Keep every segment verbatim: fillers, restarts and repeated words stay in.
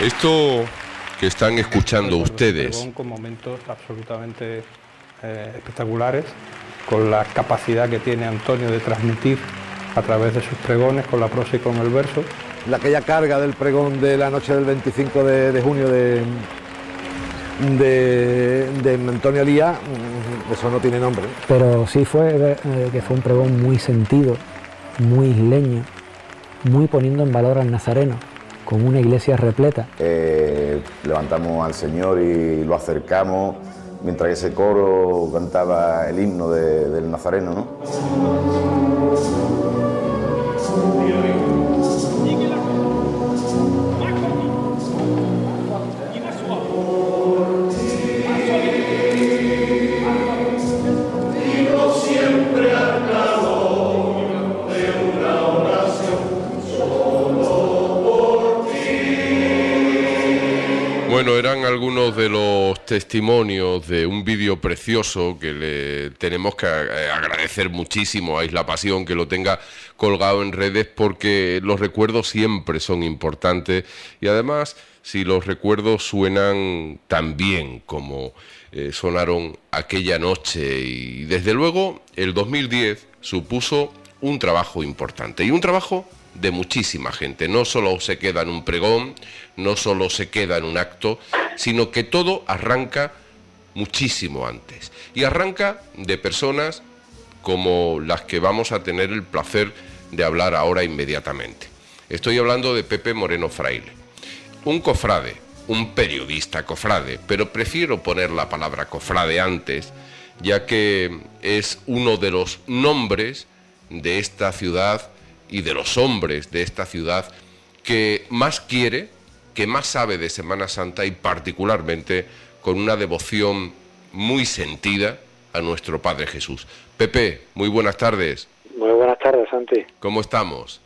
Esto que están escuchando ustedes... Pregón con momentos absolutamente eh, espectaculares, con la capacidad que tiene Antonio de transmitir a través de sus pregones, con la prosa y con el verso. La, aquella carga del pregón de la noche del veinticinco de, de junio de, de, de Antonio Elías, eso no tiene nombre. Pero sí fue eh, que fue un pregón muy sentido, muy isleño, muy poniendo en valor al nazareno, con una iglesia repleta. Eh, levantamos al Señor y lo acercamos mientras que ese coro cantaba el himno de, del nazareno, ¿no? Bueno, eran algunos de los testimonios de un vídeo precioso que le tenemos que agradecer muchísimo a Isla Pasión que lo tenga colgado en redes, porque los recuerdos siempre son importantes y además si los recuerdos suenan tan bien como eh, sonaron aquella noche, y desde luego el dos mil diez supuso un trabajo importante y un trabajo de muchísima gente. No solo se queda en un pregón, no solo se queda en un acto, sino que todo arranca muchísimo antes. Y arranca de personas como las que vamos a tener el placer de hablar ahora inmediatamente. Estoy hablando de Pepe Moreno Fraile, un cofrade, un periodista cofrade, pero prefiero poner la palabra cofrade antes, ya que es uno de los nombres de esta ciudad y de los hombres de esta ciudad que más quiere, que más sabe de Semana Santa y particularmente con una devoción muy sentida a nuestro Padre Jesús. Pepe, muy buenas tardes. Muy buenas tardes, Santi. ¿Cómo estamos?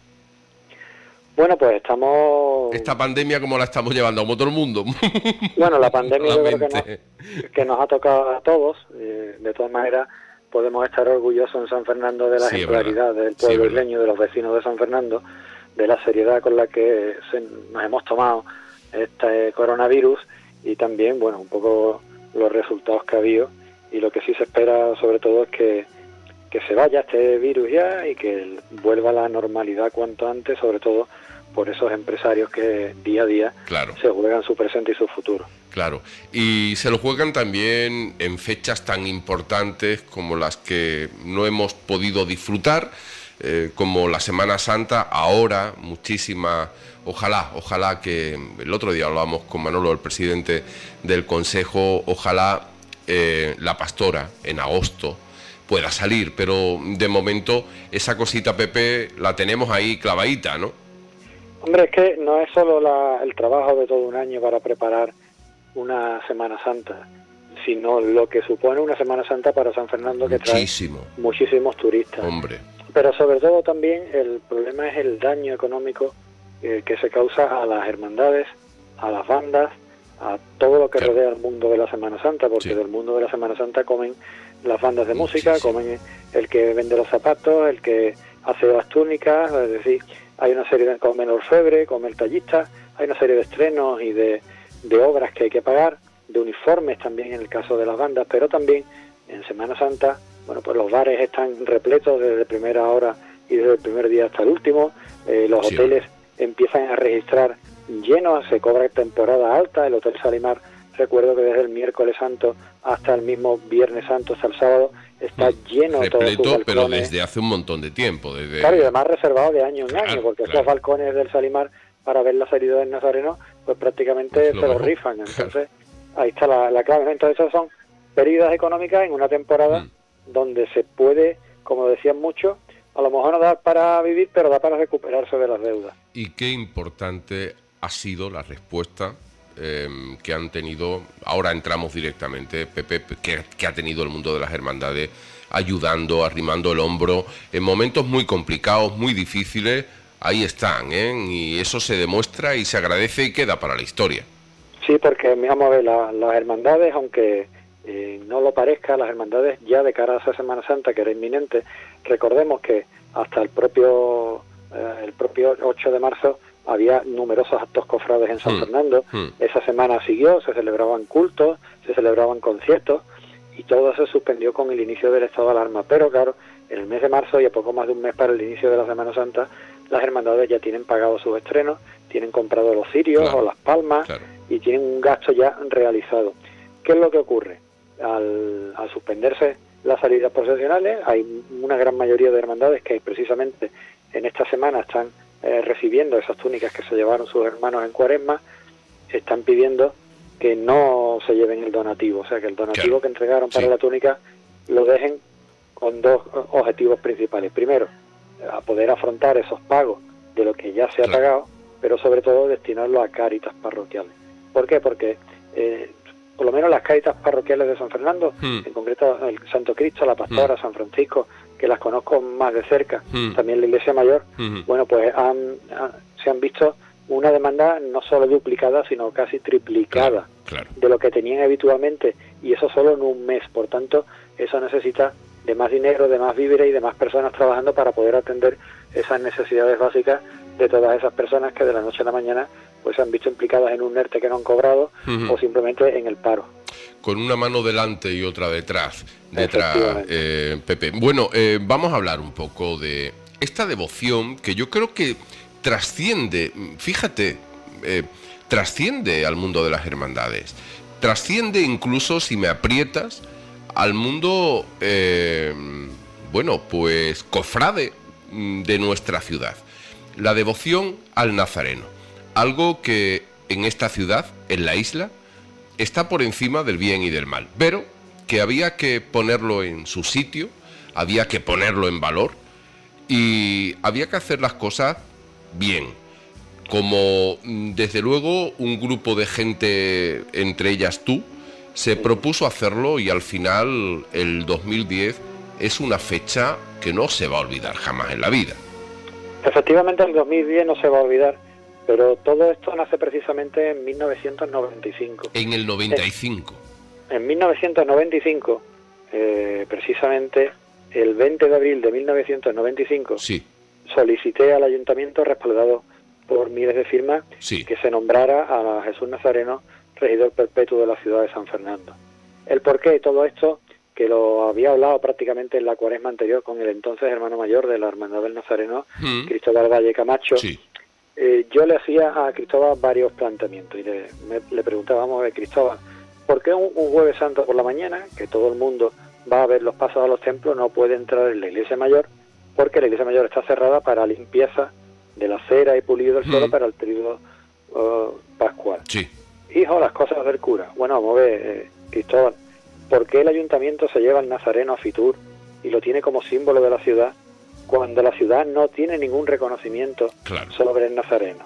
Bueno, pues estamos... Esta pandemia, ¿cómo la estamos llevando? Como todo el mundo. Bueno, la pandemia yo creo que nos, que nos ha tocado a todos. Eh, de todas maneras, podemos estar orgullosos en San Fernando de la sí, ejemplaridad del pueblo sí, isleño, de los vecinos de San Fernando, de la seriedad con la que se, nos hemos tomado este coronavirus y también, bueno, un poco los resultados que ha habido, y lo que sí se espera sobre todo es que, que se vaya este virus ya y que vuelva a la normalidad cuanto antes, sobre todo por esos empresarios que día a día claro. se juegan su presente y su futuro. Claro, y se lo juegan también en fechas tan importantes como las que no hemos podido disfrutar, eh, como la Semana Santa, ahora muchísima, ojalá, ojalá que, el otro día hablábamos con Manolo, el presidente del Consejo, ojalá eh, la Pastora en agosto pueda salir, pero de momento esa cosita, Pepe, la tenemos ahí clavadita, ¿no? Hombre, es que no es solo la, el trabajo de todo un año para preparar una Semana Santa, sino lo que supone una Semana Santa para San Fernando, que Muchísimo. trae muchísimos turistas. Hombre. Pero sobre todo también el problema es el daño económico eh, que se causa a las hermandades, a las bandas, a todo lo que claro. rodea el mundo de la Semana Santa, porque sí. del mundo de la Semana Santa comen las bandas de música, Muchísimo. comen el que vende los zapatos, el que hace las túnicas, es decir, hay una serie de, come el orfebre, come el tallista, hay una serie de estrenos y de, de obras que hay que pagar, de uniformes también en el caso de las bandas, pero también en Semana Santa, bueno, pues los bares están repletos desde primera hora y desde el primer día hasta el último, eh, los sí. hoteles empiezan a registrar llenos, se cobra temporada alta, el Hotel Salimar, recuerdo que desde el miércoles santo hasta el mismo viernes santo, hasta el sábado, está lleno repleto, todo pero desde hace un montón de tiempo. Desde... Claro, y además reservado de año en claro, año, porque claro. esos balcones del Salimar para ver la salida del Nazareno, pues prácticamente pues lo se los rifan. Entonces, claro. ahí está la, la clave. Entonces, esas son pérdidas económicas en una temporada mm. donde se puede, como decían muchos, a lo mejor no da para vivir, pero da para recuperarse de las deudas. Y qué importante ha sido la respuesta eh, que han tenido, ahora entramos directamente, Pepe, que, que ha tenido el mundo de las hermandades, ayudando, arrimando el hombro, en momentos muy complicados, muy difíciles, ahí están, ¿eh? Y eso se demuestra y se agradece y queda para la historia. Sí, porque, vamos a ver, la, las hermandades, aunque eh, no lo parezca, las hermandades ya de cara a esa Semana Santa, que era inminente, recordemos que hasta el propio, eh, el propio ocho de marzo había numerosos actos cofrades en San Hmm. Fernando. Hmm. Esa semana siguió, se celebraban cultos, se celebraban conciertos, y todo se suspendió con el inicio del estado de alarma. Pero claro, en el mes de marzo y a poco más de un mes para el inicio de la Semana Santa, las hermandades ya tienen pagado sus estrenos, tienen comprado los cirios Claro, o las palmas, claro. y tienen un gasto ya realizado. ¿Qué es lo que ocurre? Al, al suspenderse las salidas procesionales, hay una gran mayoría de hermandades que precisamente en esta semana están eh, recibiendo esas túnicas que se llevaron sus hermanos en Cuaresma, están pidiendo que no se lleven el donativo, o sea, que el donativo Claro. que entregaron para Sí. la túnica lo dejen con dos objetivos principales. Primero, a poder afrontar esos pagos de lo que ya se ha Claro. pagado, pero sobre todo destinarlo a cáritas parroquiales. ¿Por qué? Porque eh, por lo menos las cáritas parroquiales de San Fernando, Hmm. en concreto el Santo Cristo, la Pastora, San Francisco, que las conozco más de cerca, Hmm. también la Iglesia Mayor, Hmm. bueno, pues han, han- se han visto una demanda no solo duplicada, sino casi triplicada Claro. de lo que tenían habitualmente, y eso solo en un mes. Por tanto, eso necesita de más dinero, de más víveres y de más personas trabajando para poder atender esas necesidades básicas de todas esas personas que de la noche a la mañana pues se han visto implicadas en un ERTE que no han cobrado, Ujú. o simplemente en el paro. Con una mano delante y otra detrás, detrás, Efectivamente. eh, Pepe. Bueno, eh, vamos a hablar un poco de esta devoción que yo creo que trasciende, fíjate, eh, trasciende al mundo de las hermandades, trasciende incluso, si me aprietas, al mundo, eh, bueno, pues cofrade mm, de nuestra ciudad. La devoción al Nazareno, algo que en esta ciudad, en la isla, está por encima del bien y del mal, pero que había que ponerlo en su sitio, había que ponerlo en valor y había que hacer las cosas bien. Como mm, desde luego un grupo de gente, entre ellas tú, se propuso hacerlo, y al final el dos mil diez es una fecha que no se va a olvidar jamás en la vida. Efectivamente, el dos mil diez no se va a olvidar, pero todo esto nace precisamente en mil novecientos noventa y cinco. En el noventa y cinco. En mil novecientos noventa y cinco, eh, precisamente el veinte de abril de mil novecientos noventa y cinco, Sí, solicité al ayuntamiento, respaldado por miles de firmas, sí. que se nombrara a Jesús Nazareno regidor perpetuo de la ciudad de San Fernando. El porqué de todo esto, que lo había hablado prácticamente en la Cuaresma anterior con el entonces hermano mayor de la Hermandad del Nazareno, Mm. Cristóbal Valle Camacho. Sí. Eh, yo le hacía a Cristóbal varios planteamientos y le, me- le preguntaba, vamos a ver, Cristóbal, ¿por qué un, un jueves santo por la mañana, que todo el mundo va a ver los pasos a los templos, no puede entrar en la iglesia mayor? Porque la iglesia mayor está cerrada para limpieza de la cera y pulido del suelo Mm. para el periodo uh, pascual. Sí. Hijo, las cosas del cura. Bueno, vamos a ver, eh, Cristóbal, ¿por qué el ayuntamiento se lleva al Nazareno a Fitur y lo tiene como símbolo de la ciudad, cuando la ciudad no tiene ningún reconocimiento Claro. sobre el Nazareno?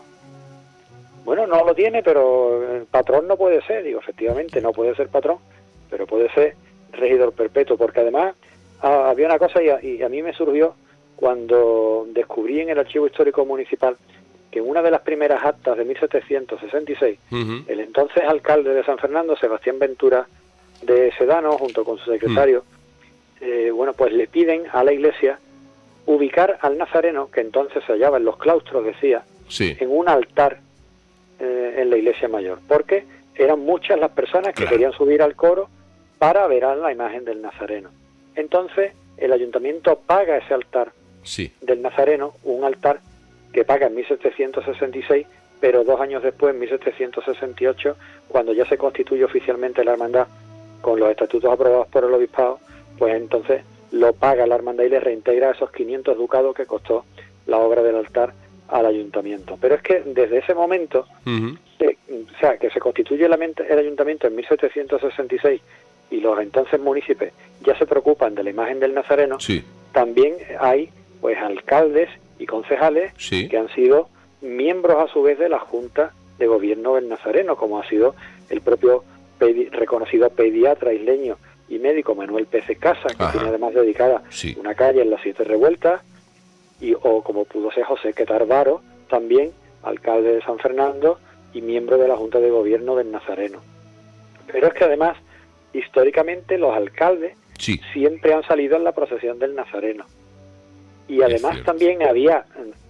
Bueno, no lo tiene, pero el patrón no puede ser. Digo, efectivamente, no puede ser patrón, pero puede ser regidor perpetuo, porque además ah, había una cosa, y a, y a mí me surgió cuando descubrí en el Archivo Histórico Municipal que en una de las primeras actas de mil setecientos sesenta y seis, Ujú. el entonces alcalde de San Fernando, Sebastián Ventura de Sedano, junto con su secretario, eh, bueno, pues le piden a la iglesia ubicar al Nazareno, que entonces se hallaba en los claustros, decía, Sí. en un altar eh, en la iglesia mayor, porque eran muchas las personas que Claro. querían subir al coro para ver a la imagen del Nazareno. Entonces el ayuntamiento paga ese altar Sí. del Nazareno, un altar que paga en mil setecientos sesenta y seis, pero dos años después, en mil setecientos sesenta y ocho, cuando ya se constituye oficialmente la hermandad con los estatutos aprobados por el obispado, pues entonces lo paga la hermandad y le reintegra esos quinientos ducados que costó la obra del altar al ayuntamiento. Pero es que desde ese momento, Ujú. eh, o sea, que se constituye el, ament- el ayuntamiento en mil setecientos sesenta y seis y los entonces municipios ya se preocupan de la imagen del Nazareno, Sí. también hay pues alcaldes y concejales Sí. que han sido miembros a su vez de la Junta de Gobierno del Nazareno, como ha sido el propio pedi- reconocido pediatra isleño y médico Manuel Pérez Casa, que Ajá. tiene además dedicada Sí. una calle en las Siete Revueltas, y o como pudo ser José Quetarbaro, también alcalde de San Fernando y miembro de la Junta de Gobierno del Nazareno. Pero es que además, históricamente, los alcaldes Sí. siempre han salido en la procesión del Nazareno. Y además cierto. también había ac-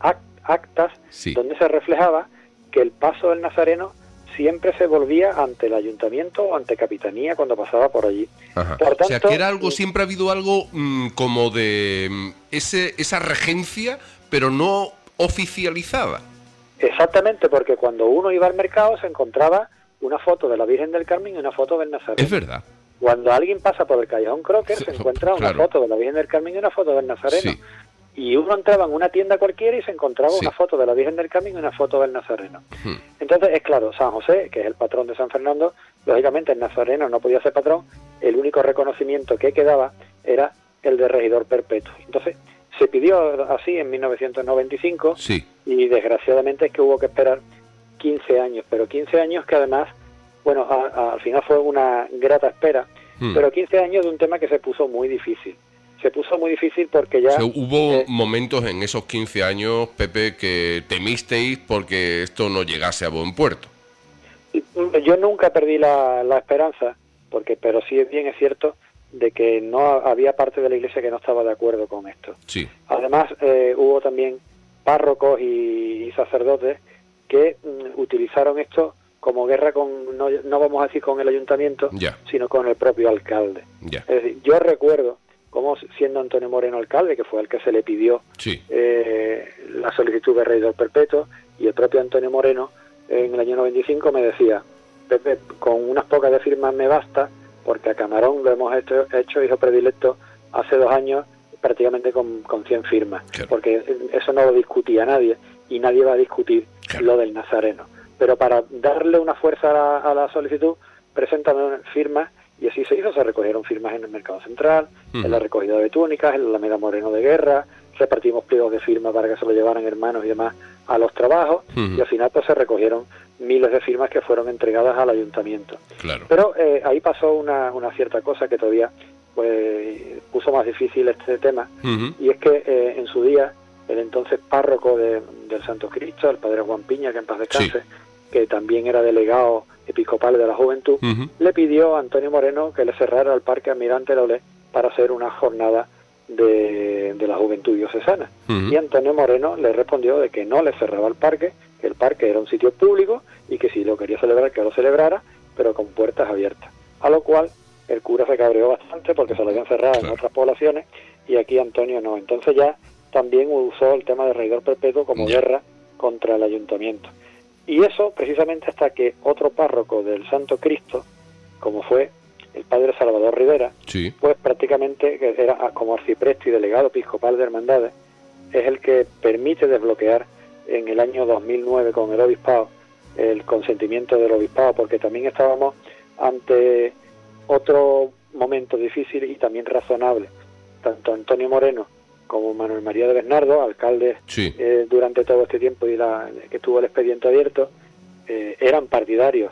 actas sí. donde se reflejaba que el paso del Nazareno siempre se volvía ante el ayuntamiento o ante Capitanía cuando pasaba por allí. Ajá. Por tanto, o sea, que era algo, siempre ha habido algo mmm, como de mmm, ese esa regencia, pero no oficializada. Exactamente, porque cuando uno iba al mercado se encontraba una foto de la Virgen del Carmen y una foto del Nazareno. Es verdad. Cuando alguien pasa por el Callejón Crocker se encuentra claro. una foto de la Virgen del Carmen y una foto del Nazareno. Sí. Y uno entraba en una tienda cualquiera y se encontraba Sí. una foto de la Virgen del Carmen y una foto del Nazareno. Hmm. Entonces, es claro, San José, que es el patrón de San Fernando, lógicamente el Nazareno no podía ser patrón, el único reconocimiento que quedaba era el de regidor perpetuo. Entonces, se pidió así en mil novecientos noventa y cinco Sí. y desgraciadamente es que hubo que esperar quince años, pero quince años que además, bueno, a, a, al final fue una grata espera, Hmm. pero quince años de un tema que se puso muy difícil. Se puso muy difícil porque ya... O sea, hubo eh, momentos en esos quince años, Pepe, que temisteis porque esto no llegase a buen puerto. Yo nunca perdí la, la esperanza, porque pero sí es bien es cierto de que no había parte de la Iglesia que no estaba de acuerdo con esto. Sí. Además, eh, hubo también párrocos y, y sacerdotes que mm, utilizaron esto como guerra con, no, no vamos a decir con el ayuntamiento, Ya. sino con el propio alcalde. Ya. Es decir, yo recuerdo cómo siendo Antonio Moreno alcalde, que fue el que se le pidió Sí. eh, la solicitud de regidor perpetuo, y el propio Antonio Moreno en el año noventa y cinco me decía, Pepe, con unas pocas de firmas me basta, porque a Camarón lo hemos hecho, hecho hijo predilecto hace dos años prácticamente con, con cien firmas, Claro. porque eso no lo discutía nadie y nadie va a discutir Claro. lo del Nazareno. Pero para darle una fuerza a la, a la solicitud, presentan firmas y así se hizo. Se recogieron firmas en el Mercado Central, Uh-huh. en la recogida de túnicas, en la Alameda Moreno de Guerra, repartimos pliegos de firmas para que se lo llevaran hermanos y demás a los trabajos, Uh-huh. y al final pues se recogieron miles de firmas que fueron entregadas al ayuntamiento. Claro. Pero eh, ahí pasó una, una cierta cosa que todavía pues puso más difícil este tema, Uh-huh. y es que eh, en su día el entonces párroco de, del Santo Cristo, el padre Juan Piña, que en paz descanse, Sí. que también era delegado episcopal de la juventud, Uh-huh. le pidió a Antonio Moreno que le cerrara el Parque Almirante Lolé para hacer una jornada de, de la juventud diocesana. Uh-huh. Y Antonio Moreno le respondió de que no le cerraba el parque, que el parque era un sitio público y que si lo quería celebrar, que lo celebrara, pero con puertas abiertas. A lo cual el cura se cabreó bastante porque se lo habían cerrado Claro. en otras poblaciones y aquí Antonio no. Entonces ya también usó el tema de regidor perpetuo como Ya. guerra contra el ayuntamiento. Y eso precisamente hasta que otro párroco del Santo Cristo, como fue el padre Salvador Rivera, Sí. pues prácticamente que era como arcipreste y delegado episcopal de hermandades, es el que permite desbloquear en el año dos mil nueve con el obispado el consentimiento del obispado, porque también estábamos ante otro momento difícil y también razonable. Tanto Antonio Moreno como Manuel María de Bernardo, alcaldes Sí. eh, durante todo este tiempo y la, que estuvo el expediente abierto, eh, eran partidarios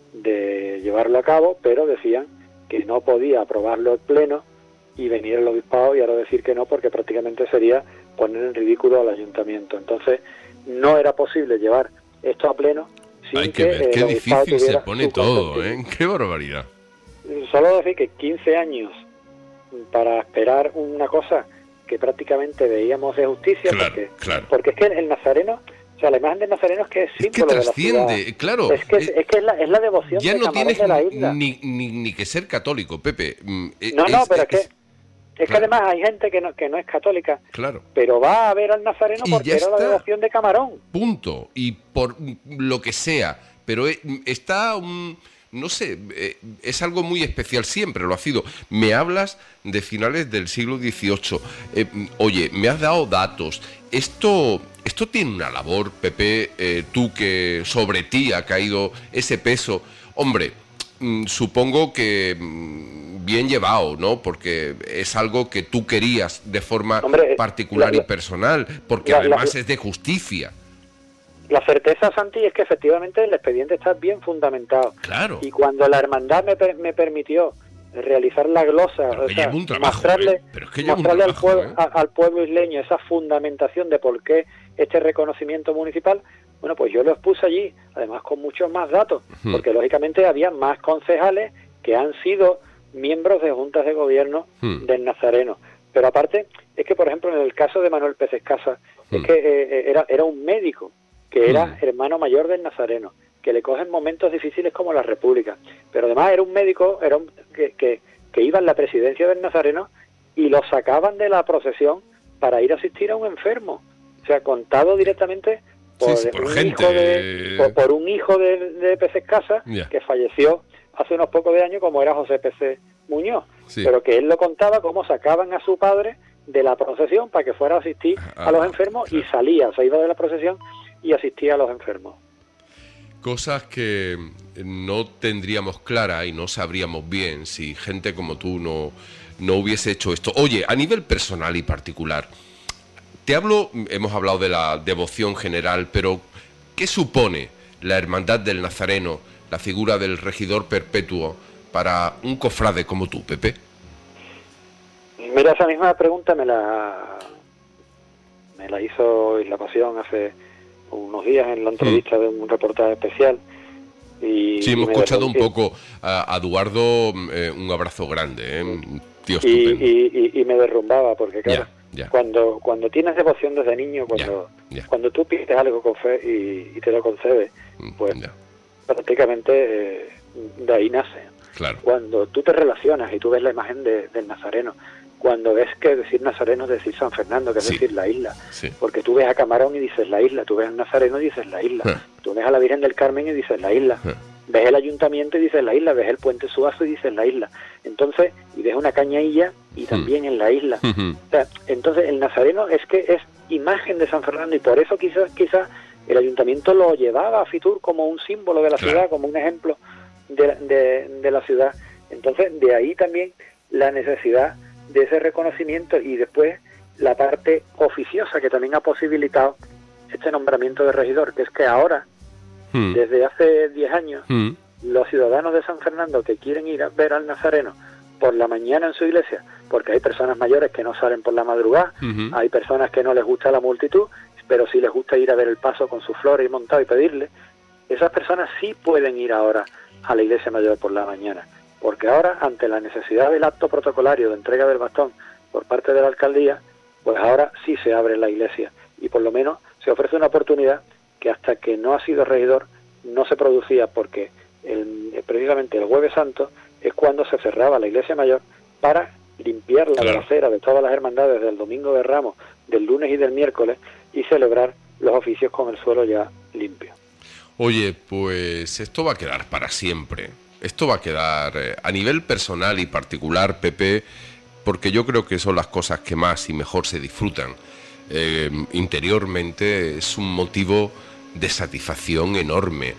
de llevarlo a cabo, pero decían que no podía aprobarlo el pleno y venir el obispado y ahora decir que no, porque prácticamente sería poner en ridículo al ayuntamiento. Entonces no era posible llevar esto a pleno sin Hay que ver eh, qué el obispado difícil se tuviera pone su todo, ¿eh? consentimiento. Qué barbaridad. Solo decir que quince años para esperar una cosa que prácticamente veíamos de justicia, Claro, porque, claro. porque es que el nazareno, o sea, la imagen del nazareno es que es Es que símbolo de la trasciende, ciudad. claro. Es que es, Eh, es que es la, es la devoción Ya de no Camarón tienes de la isla. ni, ni, ni que ser católico, Pepe. Mm, eh, No, no, pero es, que es- es que claro. además hay gente que no que no es católica, Claro. pero va a ver al nazareno Y porque ya era la está. devoción de Camarón. Punto. Y por lo que sea. Pero eh, está un... No sé, eh, es algo muy especial, siempre lo ha sido. Me hablas de finales del siglo dieciocho. Eh, oye, me has dado datos. Esto, esto tiene una labor, Pepe, eh, tú que sobre ti ha caído ese peso. Hombre, mm, supongo que mm, bien llevado, ¿no? Porque es algo que tú querías de forma Hombre, particular la- y personal, porque la- la- además es de justicia. La certeza, Santi, es que efectivamente el expediente está bien fundamentado. Claro. Y cuando la hermandad me, per- me permitió realizar la glosa, Pero o que sea, lleva un trabajo, mostrarle, ¿eh? Pero es que lleva un mostrarle al, trabajo, pueblo, ¿eh? a- al pueblo isleño esa fundamentación de por qué este reconocimiento municipal, bueno, pues yo lo expuse allí, además con muchos más datos, Hmm. porque lógicamente había más concejales que han sido miembros de juntas de gobierno Hmm. del Nazareno. Pero aparte, es que por ejemplo en el caso de Manuel Pérez Casa, Es que eh, era, era un médico que era mm. hermano mayor del Nazareno, que le cogen momentos difíciles como la República, pero además era un médico era un, que, que, que iba en la presidencia del Nazareno y lo sacaban de la procesión para ir a asistir a un enfermo. O sea, contado directamente por, sí, sí, por, un, gente... hijo de, por, por un hijo de, de Peces Casas, yeah. que falleció hace unos pocos de años, como era José Peces Muñoz, sí. pero que él lo contaba cómo sacaban a su padre de la procesión para que fuera a asistir ah, a los enfermos, claro. y salía, se iba de la procesión y asistía a los enfermos. Cosas que no tendríamos clara y no sabríamos bien si gente como tú no, no hubiese hecho esto. Oye, a nivel personal y particular, te hablo, hemos hablado de la devoción general, pero ¿qué supone la Hermandad del Nazareno, la figura del regidor perpetuo, para un cofrade como tú, Pepe? Mira, esa misma pregunta me la me la hizo Isla Pasión hace unos días en la entrevista mm. de un reportaje especial. Y, sí, hemos y escuchado un poco a, a Eduardo, eh, un abrazo grande, ¿eh? Tío y, y, y, y me derrumbaba, porque claro, ya, ya. cuando cuando tienes devoción desde niño, cuando ya, ya. cuando tú pides algo con fe y, y te lo concede, pues ya. prácticamente eh, de ahí nace. Claro. Cuando tú te relacionas y tú ves la imagen de, del Nazareno, cuando ves que decir Nazareno es decir San Fernando, que es sí. decir la isla, sí. porque tú ves a Camarón y dices la isla, tú ves al Nazareno y dices la isla, ja. tú ves a la Virgen del Carmen y dices la isla, ja. ves el ayuntamiento y dices la isla, ves el puente Suazo y dices la isla, entonces, y ves una cañailla y también mm. en la isla. Mm-hmm. O sea, entonces el Nazareno es que es imagen de San Fernando, y por eso quizás quizás el ayuntamiento lo llevaba a Fitur como un símbolo de la claro. ciudad, como un ejemplo de, de, de la ciudad. Entonces, de ahí también la necesidad de ese reconocimiento, y después la parte oficiosa que también ha posibilitado este nombramiento de regidor, que es que ahora, mm. desde hace diez años, mm. los ciudadanos de San Fernando que quieren ir a ver al Nazareno por la mañana en su iglesia, porque hay personas mayores que no salen por la madrugada, mm-hmm. hay personas que no les gusta la multitud, pero sí les gusta ir a ver el paso con sus flores y montado y pedirle, esas personas sí pueden ir ahora a la iglesia mayor por la mañana, porque ahora, ante la necesidad del acto protocolario de entrega del bastón por parte de la alcaldía, pues ahora sí se abre la iglesia, y por lo menos se ofrece una oportunidad que hasta que no ha sido regidor no se producía, porque el, precisamente el Jueves Santo es cuando se cerraba la iglesia mayor para limpiar la claro. trasera de todas las hermandades del Domingo de Ramos, del lunes y del miércoles, y celebrar los oficios con el suelo ya limpio. Oye, pues esto va a quedar para siempre. Esto va a quedar eh, a nivel personal y particular, Pepe, porque yo creo que son las cosas que más y mejor se disfrutan. Eh, interiormente es un motivo de satisfacción enorme.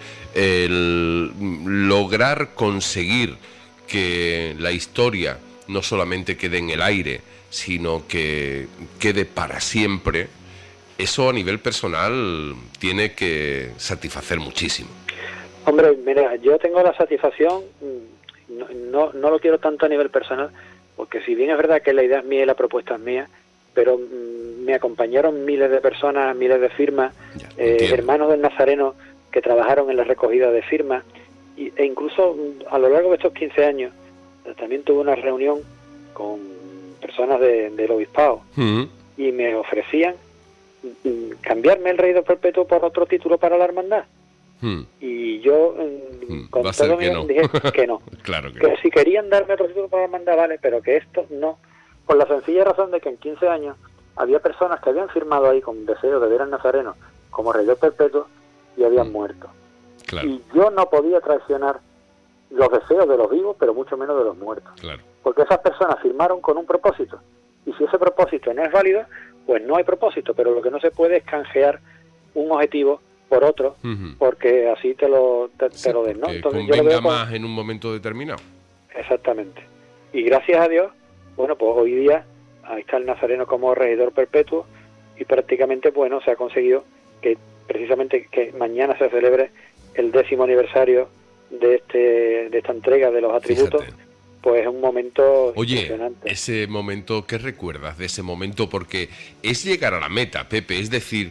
El lograr conseguir que la historia no solamente quede en el aire, sino que quede para siempre, eso a nivel personal tiene que satisfacer muchísimo. Hombre, mira, yo tengo la satisfacción, no, no, no lo quiero tanto a nivel personal, porque si bien es verdad que la idea es mía y la propuesta es mía, pero mm, me acompañaron miles de personas, miles de firmas, ya, eh, hermanos del Nazareno que trabajaron en la recogida de firmas, y, e incluso a lo largo de estos quince años también tuve una reunión con personas de, del obispado, uh-huh. y me ofrecían mm, cambiarme el regidor perpetuo por otro título para la hermandad. Hmm. Y yo hmm. con todo mi no. dije que no, claro que, que no. si querían darme otro título para la hermandad, vale, pero que esto no, por la sencilla razón de que en quince años había personas que habían firmado ahí con deseo de ver al Nazareno como regidor perpetuo y habían hmm. muerto, claro. y yo no podía traicionar los deseos de los vivos, pero mucho menos de los muertos, claro. porque esas personas firmaron con un propósito, y si ese propósito no es válido, pues no hay propósito, pero lo que no se puede es canjear un objetivo por otro, uh-huh. porque así te lo te, sí, te lo den, ¿no? Entonces convenga yo lo veo con... más en un momento determinado. Exactamente. Y gracias a Dios, bueno, pues hoy día ahí está el Nazareno como regidor perpetuo, y prácticamente, bueno, se ha conseguido que precisamente que mañana se celebre el décimo aniversario de este de esta entrega de los atributos. Fíjate. Pues es un momento Oye, impresionante. Ese momento, ¿qué recuerdas de ese momento? Porque es llegar a la meta, Pepe, es decir,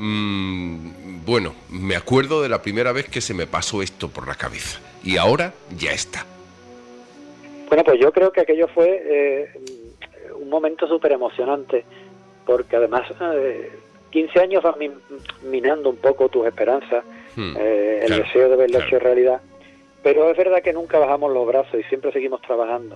mmm, bueno, me acuerdo de la primera vez que se me pasó esto por la cabeza, y ahora ya está. Bueno, pues yo creo que aquello fue eh, un momento súper emocionante, porque además eh, quince años van min, minando un poco tus esperanzas, hmm, eh, el claro, deseo de verlo claro. hecho realidad, pero es verdad que nunca bajamos los brazos y siempre seguimos trabajando.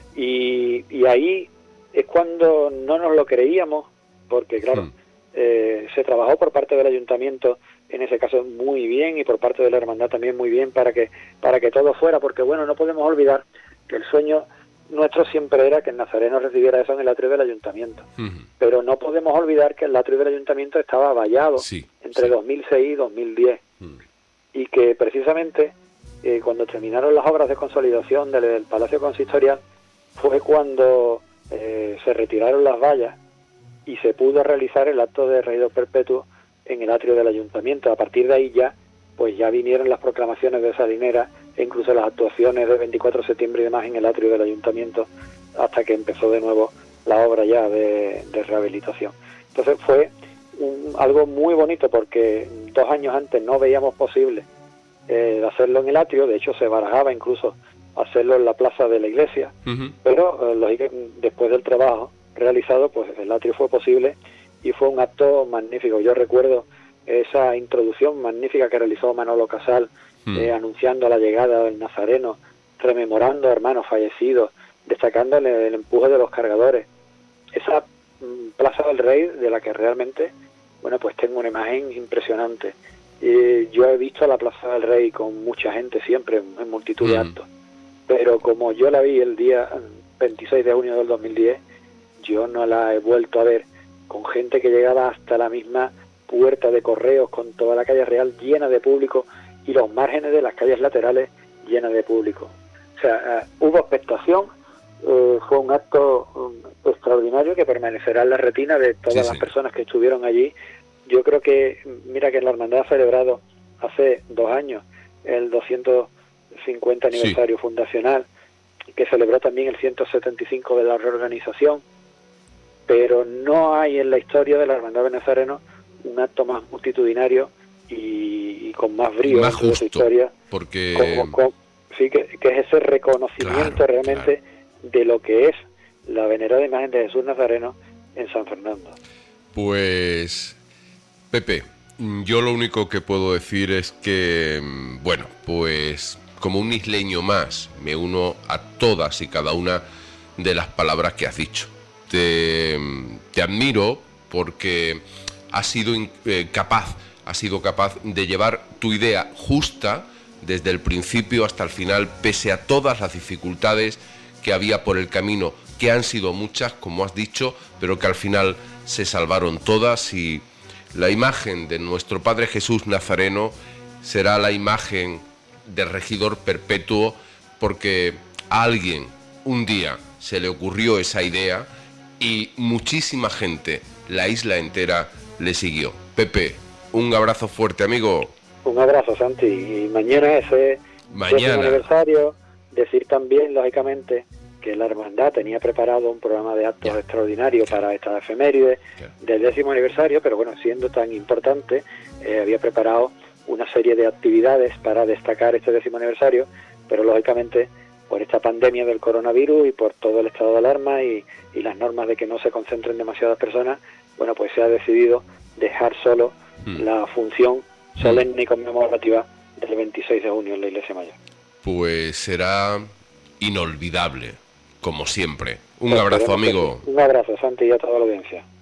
Y, y ahí es cuando no nos lo creíamos, porque claro, hmm. eh, se trabajó por parte del ayuntamiento, en ese caso muy bien, y por parte de la hermandad también muy bien, para que para que todo fuera, porque bueno, no podemos olvidar que el sueño nuestro siempre era que el Nazareno recibiera eso en el atrio del ayuntamiento. Uh-huh. Pero no podemos olvidar que el atrio del ayuntamiento estaba vallado sí, entre sí. dos mil seis y dos mil diez. Uh-huh. Y que precisamente eh, cuando terminaron las obras de consolidación del, del Palacio Consistorial fue cuando eh, se retiraron las vallas y se pudo realizar el acto de reído perpetuo en el atrio del ayuntamiento. A partir de ahí ya, pues ya vinieron las proclamaciones de Salinera e incluso las actuaciones del veinticuatro de septiembre y demás en el atrio del ayuntamiento, hasta que empezó de nuevo la obra ya de, de rehabilitación. Entonces fue un, algo muy bonito, porque dos años antes no veíamos posible eh, hacerlo en el atrio. De hecho se barajaba incluso hacerlo en la plaza de la iglesia, uh-huh. pero eh, lógico, después del trabajo realizado, pues el atrio fue posible y fue un acto magnífico. Yo recuerdo esa introducción magnífica que realizó Manolo Casal, hmm. eh, anunciando la llegada del Nazareno, rememorando a hermanos fallecidos, destacando el, el empuje de los cargadores. Esa mm, Plaza del Rey, de la que realmente, bueno, pues tengo una imagen impresionante. Eh, yo he visto la Plaza del Rey con mucha gente siempre, en multitud hmm. de actos, pero como yo la vi el día veintiséis de junio del dos mil diez, yo no la he vuelto a ver, con gente que llegaba hasta la misma puerta de Correos, con toda la calle Real llena de público y los márgenes de las calles laterales llenas de público. O sea, uh, hubo expectación, uh, fue un acto um, extraordinario que permanecerá en la retina de todas sí, las sí. personas que estuvieron allí. Yo creo que, mira que la hermandad ha celebrado hace dos años el doscientos cincuenta aniversario sí. fundacional, que celebró también el ciento setenta y cinco de la reorganización, pero no hay en la historia de la hermandad de Nazareno un acto más multitudinario y, y con más brío más justo, su historia, porque como, como, sí que, que es ese reconocimiento claro, realmente claro. de lo que es la venerada imagen de Jesús Nazareno en San Fernando. Pues Pepe, yo lo único que puedo decir es que, bueno, pues como un isleño más me uno a todas y cada una de las palabras que has dicho. Te, te admiro porque has sido eh, capaz, has sido capaz de llevar tu idea justa desde el principio hasta el final, pese a todas las dificultades que había por el camino, que han sido muchas, como has dicho, pero que al final se salvaron todas, y la imagen de nuestro Padre Jesús Nazareno será la imagen del regidor perpetuo, porque a alguien un día se le ocurrió esa idea y muchísima gente, la isla entera, le siguió. Pepe, un abrazo fuerte, amigo. Un abrazo, Santi. Y mañana ese mañana. aniversario, decir también, lógicamente, que la hermandad tenía preparado un programa de actos ya. extraordinarios claro. para esta efeméride claro. del décimo aniversario, pero bueno, siendo tan importante, eh, había preparado una serie de actividades para destacar este décimo aniversario, pero lógicamente por esta pandemia del coronavirus y por todo el estado de alarma y, y las normas de que no se concentren demasiadas personas, bueno, pues se ha decidido dejar solo mm. la función solemne mm. y conmemorativa del veintiséis de junio en la Iglesia Mayor. Pues será inolvidable, como siempre. Un pues abrazo, amigo. Un abrazo, Santi, y a toda la audiencia.